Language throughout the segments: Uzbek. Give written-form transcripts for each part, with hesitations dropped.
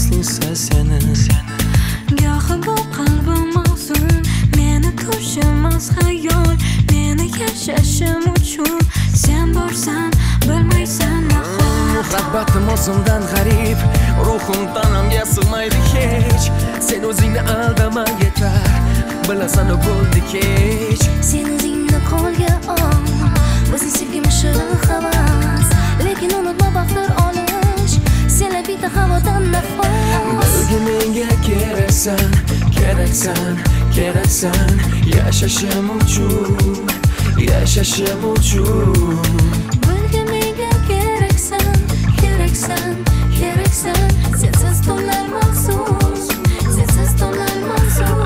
eslisa seni. Gohi bu qalbim mahzun, meni ko'rishmas xayol, meni yashashim uchun sen borsan bilmaysan nahot. Muhabbatim o'zimdan g'arib, ruhim tanamga sig'maydi hech. Sen o'zingni aldama yetar, bilasan bo'ldi kech. Sen o'zingni qo'lga ol, bizning sevgimiz shirin havas, lekin unutma baxtlar olish, senlar bitta havodan nafas. Bilgin menga keraksan, keraksan, keraksan, yashashim uchun, yashashim uchun. Bilgin menga keraksan, keraksan, keraksan, sensiz tunlar mahzun, sensiz tunlar mahzun.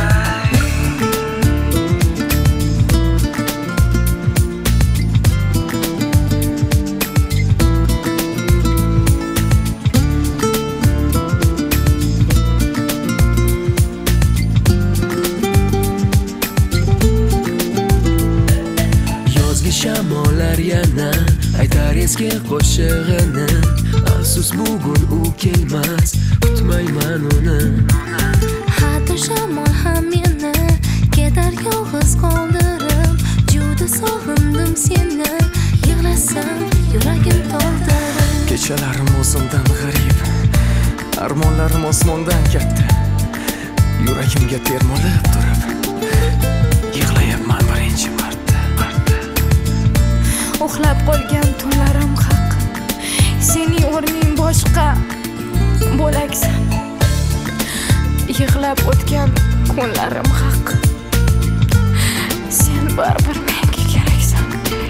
Shamollar yana aytar eski qo'shig'ini, afsus bugun u kelmas, kutmayman uni. Hatto shamol ham meni ketar yolg'iz qoldirib, juda sog'indim seni, yig'lasam yuragim to'ldirib. Kechalarim o'zimdan g'arib, armonlarim osmondan katta, yuragimga termulib turib yig'layapman birinchi marta. Uxlab qolgan tunlarim haq, sening o'rning boshqa bo'laksan. Yig'lab o'tgan kunlarim haq, sen baribir menga keraksan.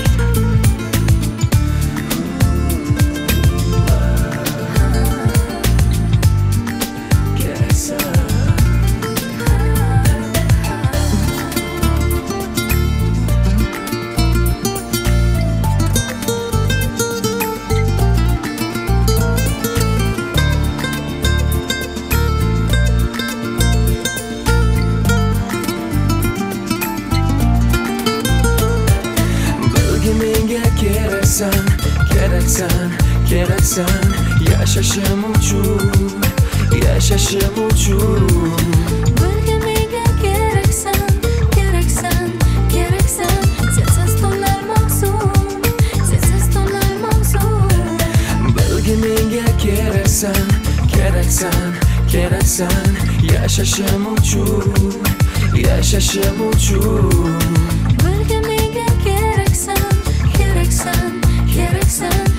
Keraksan, keraksan, keraksan, yashashim uchun, yashashim uchun. Bilgin menga keraksan, keraksan, keraksan, sensiz tunlar mahzun, sensiz tunlar mahzun. Bilgin menga keraksan, keraksan, keraksan, yashashim uchun, yashashim uchun. Bilgin menga keraksan, keraksan, keraksan,